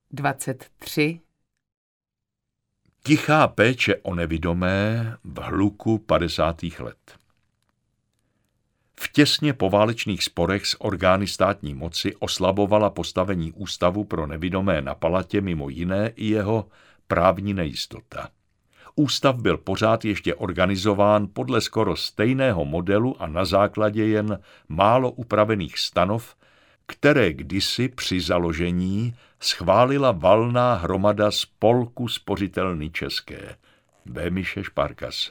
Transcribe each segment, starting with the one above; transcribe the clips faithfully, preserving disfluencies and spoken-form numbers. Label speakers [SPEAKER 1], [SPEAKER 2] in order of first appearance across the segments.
[SPEAKER 1] dvacet tři.
[SPEAKER 2] Tichá péče o nevidomé v hluku padesátých let. V těsně poválečných sporech s orgány státní moci oslabovala postavení Ústavu pro nevidomé na Palatě mimo jiné i jeho právní nejistota. Ústav byl pořád ještě organizován podle skoro stejného modelu a na základě jen málo upravených stanov, které kdysi při založení schválila valná hromada Spolku spořitelny české, Böhmische Sparkasse.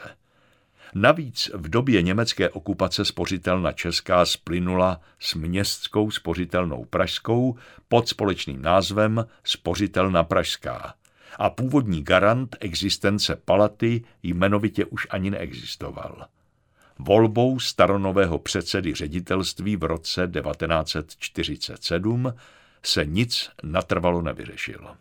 [SPEAKER 2] Navíc v době německé okupace spořitelna česká splynula s městskou spořitelnou pražskou pod společným názvem Spořitelna pražská a původní garant existence Palaty jmenovitě už ani neexistoval. Volbou staronového předsedy ředitelství v roce devatenáct set čtyřicet sedm se nic natrvalo nevyřešilo.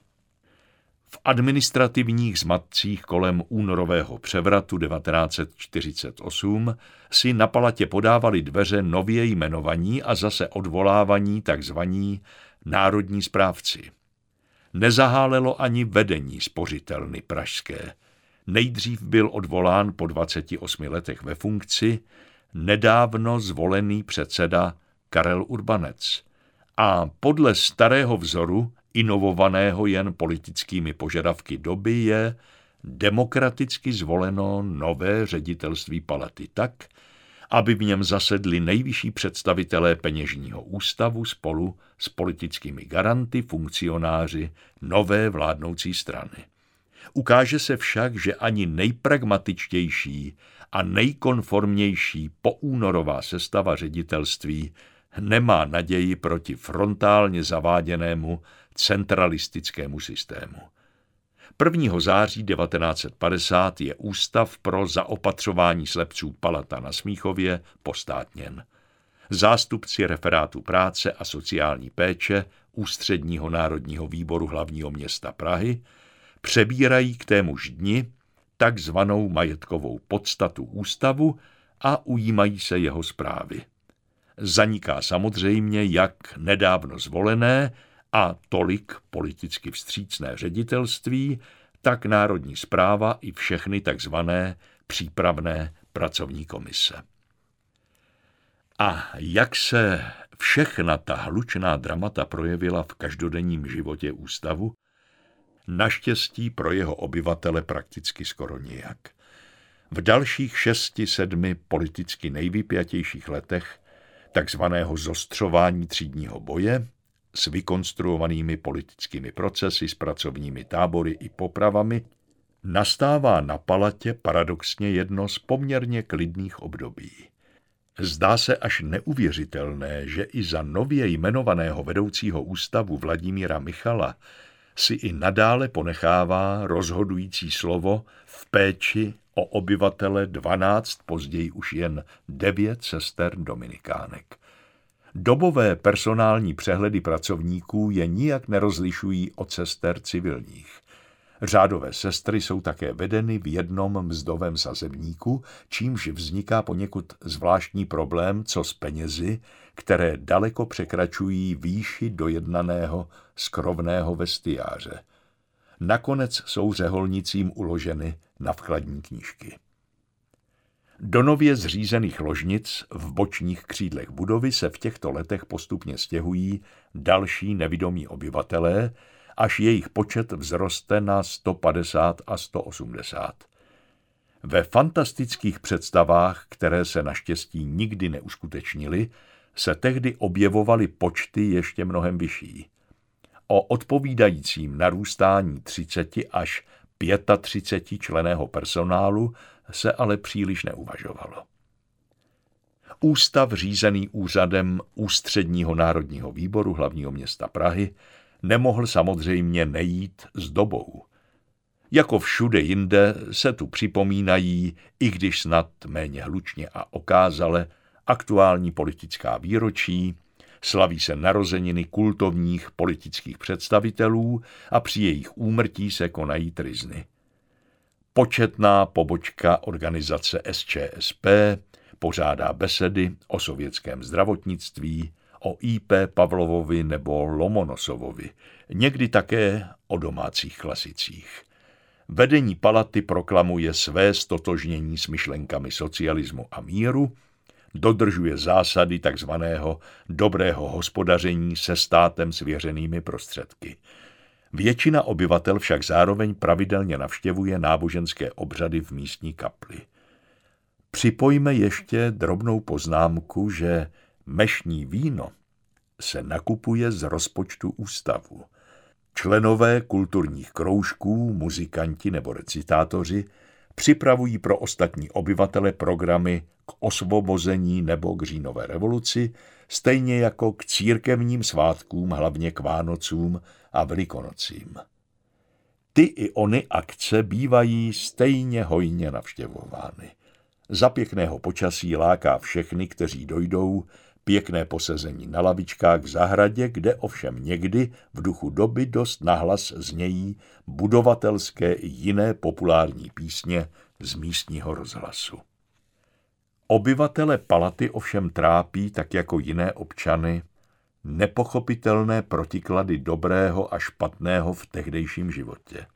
[SPEAKER 2] V administrativních zmatcích kolem únorového převratu devatenáct set čtyřicet osm si na Palatě podávali dveře nově jmenovaní a zase odvolávaní takzvaní národní správci. Nezahálelo ani vedení spořitelny pražské. Nejdřív byl odvolán po dvaceti osmi letech ve funkci nedávno zvolený předseda Karel Urbanec a podle starého vzoru, inovovaného jen politickými požadavky doby, je demokraticky zvoleno nové ředitelství Palaty tak, aby v něm zasedli nejvyšší představitelé peněžního ústavu spolu s politickými garanty, funkcionáři nové vládnoucí strany. Ukáže se však, že ani nejpragmatičtější a nejkonformnější poúnorová sestava ředitelství nemá naději proti frontálně zaváděnému centralistickému systému. prvního září devatenáct set padesát je Ústav pro zaopatřování slepců Palata na Smíchově postátněn. Zástupci referátu práce a sociální péče Ústředního národního výboru hlavního města Prahy přebírají k témuž dni takzvanou majetkovou podstatu ústavu a ujímají se jeho správy. Zaniká samozřejmě jak nedávno zvolené a tolik politicky vstřícné ředitelství, tak národní správa i všechny takzvané přípravné pracovní komise. A jak se všechna ta hlučná dramata projevila v každodenním životě ústavu? Naštěstí pro jeho obyvatele prakticky skoro nijak. V dalších šesti, sedmi politicky nejvypjatějších letech takzvaného zostřování třídního boje s vykonstruovanými politickými procesy, s pracovními tábory i popravami, nastává na Palatě paradoxně jedno z poměrně klidných období. Zdá se až neuvěřitelné, že i za nově jmenovaného vedoucího ústavu Vladimíra Michala si i nadále ponechává rozhodující slovo v péči o obyvatele dvanáct, později už jen devět sester dominikánek. Dobové personální přehledy pracovníků je nijak nerozlišují od sester civilních. Řádové sestry jsou také vedeny v jednom mzdovém sazebníku, čímž vzniká poněkud zvláštní problém, co s penězi, které daleko překračují výši dojednaného skrovného vestiáře. Nakonec jsou řeholnicím uloženy na vkladní knížky. Do nově zřízených ložnic v bočních křídlech budovy se v těchto letech postupně stěhují další nevidomí obyvatelé, až jejich počet vzroste na sto padesát a sto osmdesát. Ve fantastických představách, které se naštěstí nikdy neuskutečnily, se tehdy objevovaly počty ještě mnohem vyšší. O odpovídajícím narůstání třiceti až třiceti pěti členného personálu se ale příliš neuvažovalo. Ústav řízený úřadem Ústředního národního výboru hlavního města Prahy nemohl samozřejmě nejít s dobou. Jako všude jinde se tu připomínají, i když snad méně hlučně a okázale, aktuální politická výročí, slaví se narozeniny kultovních politických představitelů a při jejich úmrtí se konají tryzny. Početná pobočka organizace S Č S P pořádá besedy o sovětském zdravotnictví, o í pé Pavlovovi nebo Lomonosovovi, někdy také o domácích klasicích. Vedení palaty proklamuje své stotožnění s myšlenkami socialismu a míru, dodržuje zásady takzvaného dobrého hospodaření se státem svěřenými prostředky. Většina obyvatel však zároveň pravidelně navštěvuje náboženské obřady v místní kapli. Připojme ještě drobnou poznámku, že mešní víno se nakupuje z rozpočtu ústavu. Členové kulturních kroužků, muzikanti nebo recitátoři připravují pro ostatní obyvatele programy k osvobození nebo k říjnové revoluci, stejně jako k církevním svátkům, hlavně k Vánocům a Velikonocím. Ty i ony akce bývají stejně hojně navštěvovány. Za pěkného počasí láká všechny, kteří dojdou, pěkné posezení na lavičkách v zahradě, kde ovšem někdy v duchu doby dost nahlas znějí budovatelské i jiné populární písně z místního rozhlasu. Obyvatele palaty ovšem trápí, tak jako jiné občany, nepochopitelné protiklady dobrého a špatného v tehdejším životě.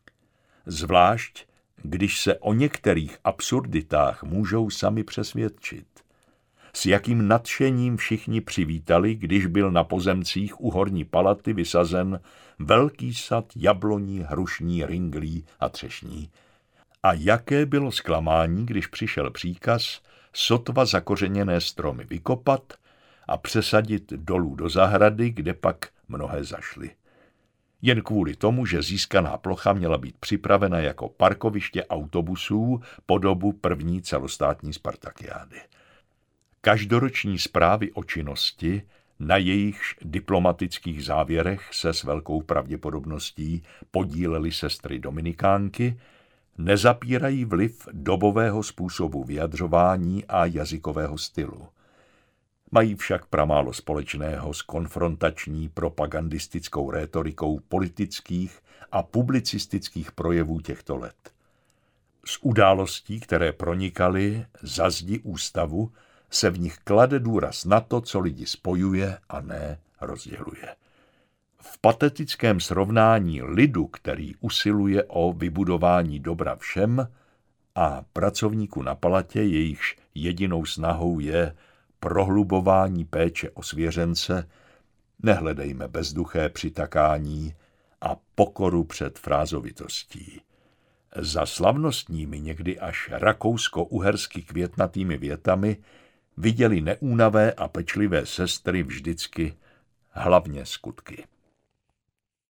[SPEAKER 2] Zvlášť, když se o některých absurditách můžou sami přesvědčit. S jakým nadšením všichni přivítali, když byl na pozemcích u horní palaty vysazen velký sad jabloní, hrušní, ringlí a třešní. A jaké bylo zklamání, když přišel příkaz sotva zakořeněné stromy vykopat a přesadit dolů do zahrady, kde pak mnohé zašly. Jen kvůli tomu, že získaná plocha měla být připravena jako parkoviště autobusů po dobu první celostátní spartakiády. Každoroční zprávy o činnosti, na jejichž diplomatických závěrech se s velkou pravděpodobností podílely sestry dominikánky, nezapírají vliv dobového způsobu vyjadřování a jazykového stylu. Mají však pramálo společného s konfrontační propagandistickou rétorikou politických a publicistických projevů těchto let. Z událostí, které pronikaly za zdi ústavu, se v nich klade důraz na to, co lidi spojuje a ne rozděluje. V patetickém srovnání lidu, který usiluje o vybudování dobra všem, a pracovníků na palatě, jejichž jedinou snahou je prohlubování péče o svěřence, nehledejme bezduché přitakání a pokoru před frázovitostí. Za slavnostními, někdy až rakousko-uhersky květnatými větami viděli neúnavé a pečlivé sestry vždycky hlavně skutky.